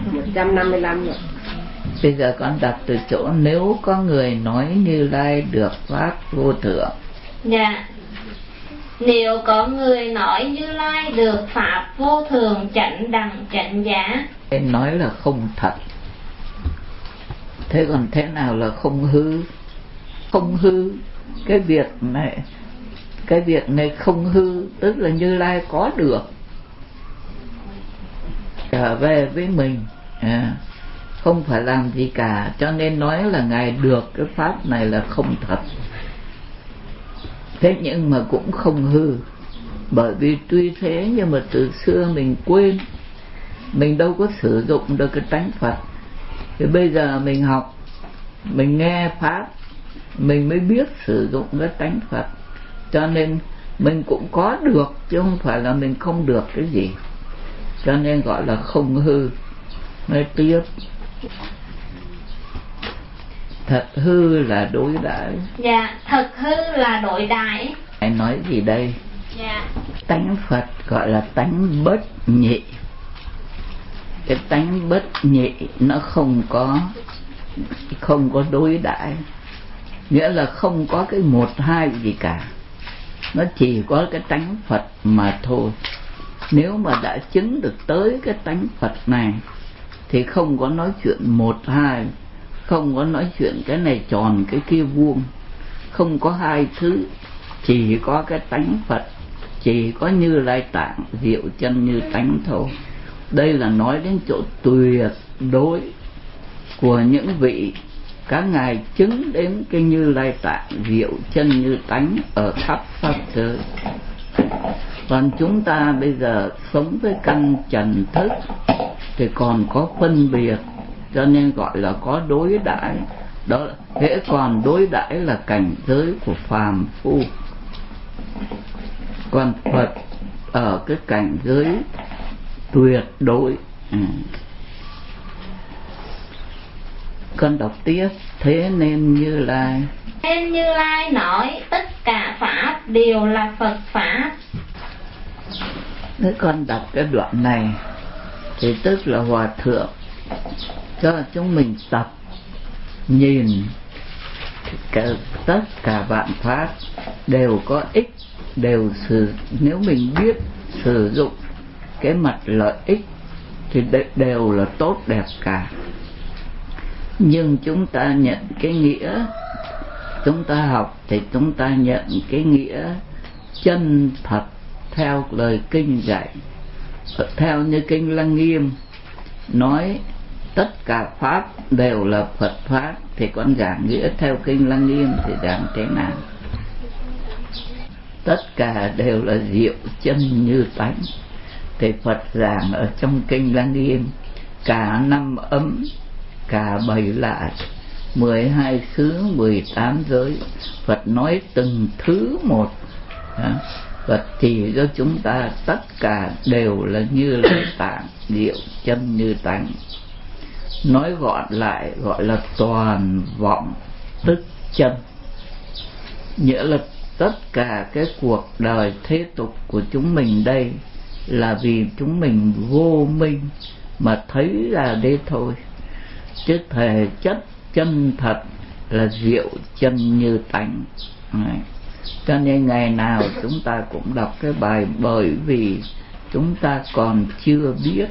155 rồi. Bây giờ con đọc từ chỗ nếu có người nói Như Lai được pháp vô thượng. Dạ. Nếu có người nói Như Lai được pháp vô thường chánh đẳng chánh giá. Nói là không thật. Thế còn thế nào là không hư? Không hư, cái việc này không hư, tức là Như Lai có được trở về với mình, không phải làm gì cả, cho nên nói là Ngài được cái pháp này là không thật. Thế nhưng mà cũng không hư, bởi vì tuy thế nhưng mà từ xưa mình quên, mình đâu có sử dụng được cái tánh Phật. Thì bây giờ mình học, mình nghe pháp, mình mới biết sử dụng cái tánh Phật, cho nên mình cũng có được chứ không phải là mình không được cái gì, cho nên gọi là không hư. Nói tiếp, thật hư là đối đãi. Dạ, thật hư là đối đãi. Anh nói gì đây? Dạ. Tánh Phật gọi là tánh bất nhị. Cái tánh bất nhị nó không có đối đãi, nghĩa là không có cái một hai gì cả, nó chỉ có cái tánh Phật mà thôi. Nếu mà đã chứng được tới cái tánh Phật này thì không có nói chuyện một hai, không có nói chuyện cái này tròn cái kia vuông, không có hai thứ, chỉ có cái tánh Phật, chỉ có Như Lai Tạng diệu chân như tánh thôi. Đây là nói đến chỗ tuyệt đối của những vị các ngài chứng đến cái Như Lai Tạng diệu chân như tánh ở khắp pháp giới. Còn chúng ta bây giờ sống với căn trần thức thì còn có phân biệt, cho nên gọi là có đối đãi. Đó, hễ còn đối đãi là cảnh giới của phàm phu. Còn Phật ở cái cảnh giới tuyệt đối. Con đọc tiếp, thế nên Như Lai. Nên Như Lai nói tất cả pháp đều là Phật pháp. Nếu con đọc cái đoạn này thì tức là Hòa Thượng cho chúng mình tập nhìn tất cả vạn pháp đều có ích, nếu mình biết sử dụng cái mặt lợi ích thì đều là tốt đẹp cả. Nhưng chúng ta nhận cái nghĩa, chúng ta học thì chúng ta nhận cái nghĩa chân thật theo lời kinh dạy. Theo như kinh Lăng Nghiêm nói tất cả pháp đều là Phật pháp, thì con giảng nghĩa theo kinh Lăng Nghiêm thì giảng thế nào? Tất cả đều là diệu chân như tánh. Thì Phật giảng ở trong kinh Lăng Nghiêm cả năm ấm, cả 7 lại, 12 xứ, 18 giới, Phật nói từng thứ một. Phật chỉ cho chúng ta tất cả đều là Như Lai Tạng diệu chân như tánh. Nói gọn lại gọi là toàn vọng tức chân, nghĩa là tất cả cái cuộc đời thế tục của chúng mình đây là vì chúng mình vô minh mà thấy ra đây thôi, chứ thể chất chân thật là diệu chân như tánh. Cho nên ngày nào chúng ta cũng đọc cái bài, bởi vì chúng ta còn chưa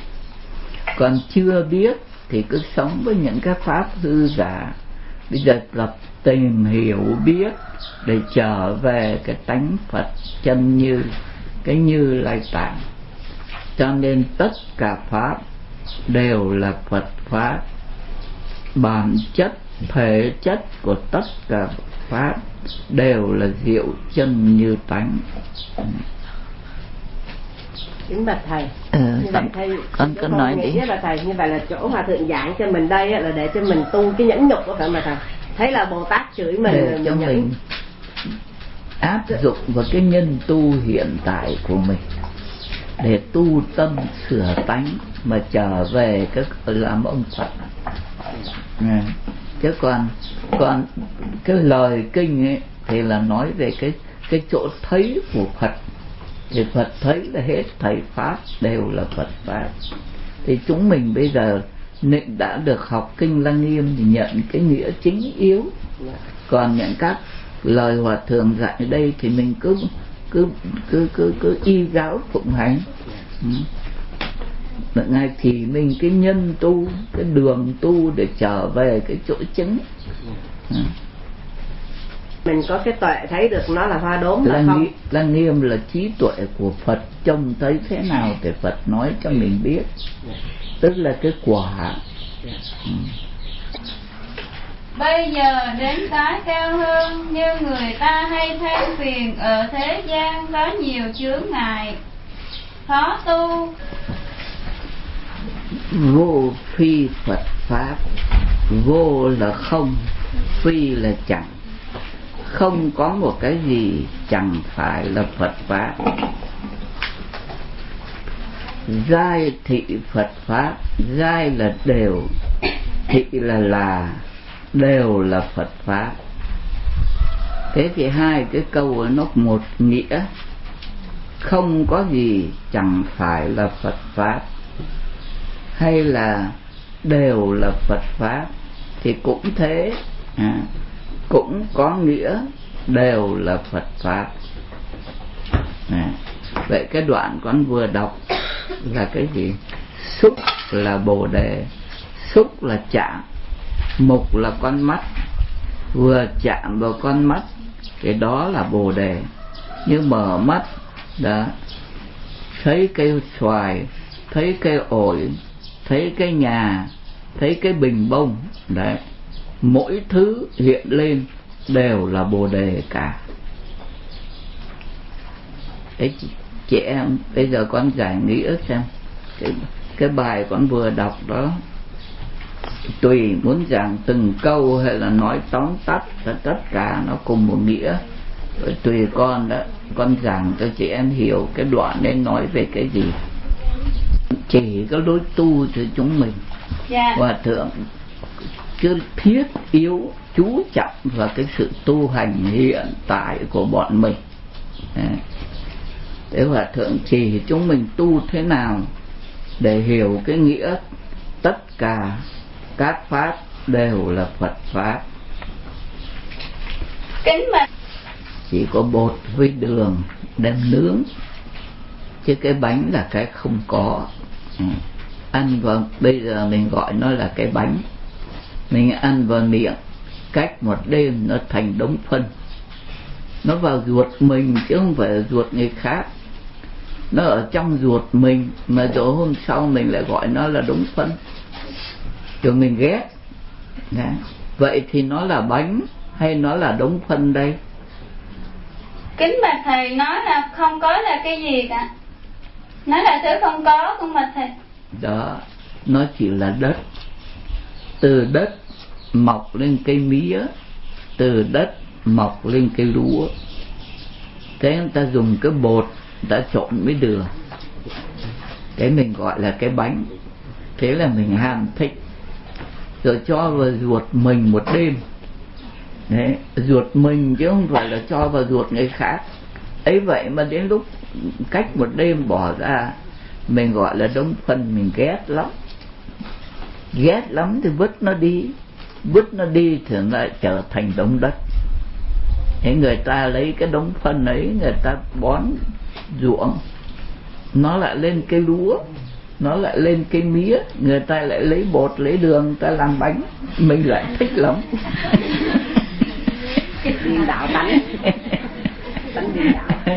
biết thì cứ sống với những cái pháp hư giả. Bây giờ gặp tìm hiểu biết để trở về cái tánh Phật chân như, cái Như Lai Tạng. Cho nên tất cả pháp đều là Phật pháp. Bản chất, thể chất của tất cả pháp đều là diệu chân như tánh. Kính bạch thầy, như vậy thầy con nói đi. Bà thầy, như vậy là chỗ Hòa Thượng giảng cho mình đây là để cho mình tu cái nhẫn nhục đó phải mà thầy? Thấy là Bồ Tát chửi mình để cho mình áp dụng vào cái nhân tu hiện tại của mình để tu tâm sửa tánh mà trở về cái làm ông Phật. Chứ còn cái lời kinh ấy thì là nói về cái chỗ thấy của Phật. Thì Phật thấy là hết thảy pháp đều là Phật pháp. Thì chúng mình bây giờ nên đã được học kinh Lăng Nghiêm thì nhận cái nghĩa chính yếu. Còn những các lời Hòa thượng dạy đây thì mình cứ y giáo phụng hành. Ngay thì mình cái nhân tu, cái đường tu để trở về cái chỗ chứng. Mình có cái tuệ thấy được nó là hoa đốm là không? Lăng Nghiêm là trí tuệ của Phật, trông thấy thế nào thì Phật nói cho mình biết, tức là cái quả. Bây giờ đến cái cao hơn, như người ta hay than phiền ở thế gian có nhiều chướng ngại khó tu. Vô phi Phật pháp. Vô là không, phi là chẳng. Không có một cái gì chẳng phải là Phật pháp. Giai thị Phật pháp. Giai là đều, thị là đều là Phật pháp. Thế thì hai cái câu nó một nghĩa. Không có gì chẳng phải là Phật pháp, hay là đều là Phật pháp thì cũng thế, cũng có nghĩa đều là Phật pháp. Vậy cái đoạn con vừa đọc là cái gì? Xúc là Bồ Đề, xúc là chạm, mục là con mắt, vừa chạm vào con mắt cái đó là Bồ Đề. Như mở mắt đã thấy cây xoài, thấy cây ổi, thấy cái nhà, thấy cái bình bông đấy, mỗi thứ hiện lên đều là Bồ Đề cả. Đấy, chị em bây giờ con giải nghĩa xem cái bài con vừa đọc đó, tùy muốn giảng từng câu hay là nói tóm tắt tất cả nó cùng một nghĩa, rồi tùy con đó, con giảng cho chị em hiểu cái đoạn nên nói về cái gì. Chỉ có lối tu cho chúng mình. Hòa thượng cứ thiết yếu chú trọng vào cái sự tu hành hiện tại của bọn mình. Để Hòa thượng chỉ chúng mình tu thế nào để hiểu cái nghĩa tất cả các pháp đều là Phật pháp. Chỉ có bột với đường đem nướng, chứ cái bánh là cái không có. Ăn vào, bây giờ mình gọi nó là cái bánh, mình ăn vào miệng, cách một đêm nó thành đống phân. Nó vào ruột mình chứ không phải là ruột người khác. Nó ở trong ruột mình mà rồi hôm sau mình lại gọi nó là đống phân, rồi mình ghét. Vậy thì nó là bánh hay nó là đống phân đây? Kính bạch thầy, nói là không có là cái gì cả, nói là thứ không có, không bạch thầy. Đó, nó chỉ là đất. Từ đất mọc lên cây mía, từ đất mọc lên cây lúa. Thế người ta dùng cái bột đã trộn với đường, thế mình gọi là cái bánh. Thế là mình ham thích, rồi cho vào ruột mình một đêm. Đấy, ruột mình chứ không phải là cho vào ruột người khác. Ấy vậy mà đến lúc cách một đêm bỏ ra, mình gọi là đống phân, mình ghét lắm. Ghét lắm thì vứt nó đi. Vứt nó đi thì nó lại trở thành đống đất. Thế người ta lấy cái đống phân ấy, người ta bón ruộng, nó lại lên cây lúa, nó lại lên cây mía, người ta lại lấy bột, lấy đường, người ta làm bánh. Mình lại thích lắm. Điên đạo tánh. Tánh điên đạo.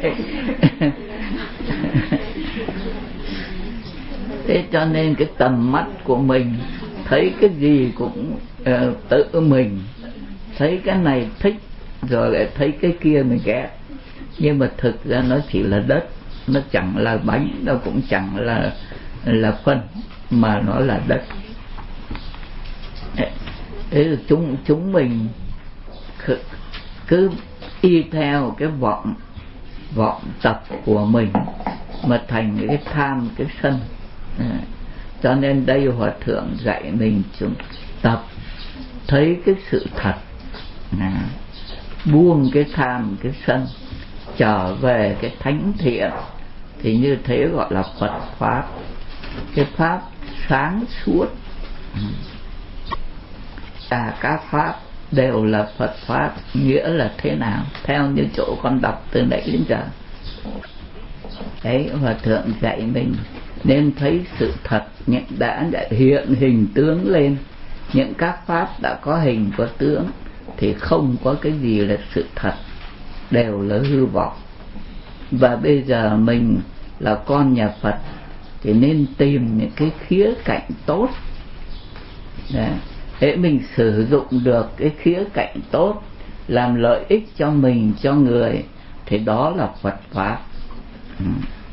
Thế cho nên cái tầm mắt của mình thấy cái gì cũng tự mình thấy cái này thích, rồi lại thấy cái kia mình ghét. Nhưng mà thực ra nó chỉ là đất, nó chẳng là bánh, nó cũng chẳng là phân, mà nó là đất. Thế là chúng mình cứ y theo cái vọng tập của mình mà thành cái tham, cái sân. Cho nên đây Hòa thượng dạy mình chúng tập thấy cái sự thật, buông cái tham, cái sân, trở về cái thánh thiện, thì như thế gọi là Phật pháp. Cái pháp sáng suốt, Các pháp đều là Phật pháp, nghĩa là thế nào theo như chỗ con đọc từ nãy đến giờ. Đấy, Hòa Thượng dạy mình nên thấy sự thật, những đã hiện hình tướng lên. Những các pháp đã có hình có tướng thì không có cái gì là sự thật, đều là hư vọng. Và bây giờ mình là con nhà Phật thì nên tìm những cái khía cạnh tốt. Để mình sử dụng được cái khía cạnh tốt làm lợi ích cho mình, cho người, thì đó là Phật pháp.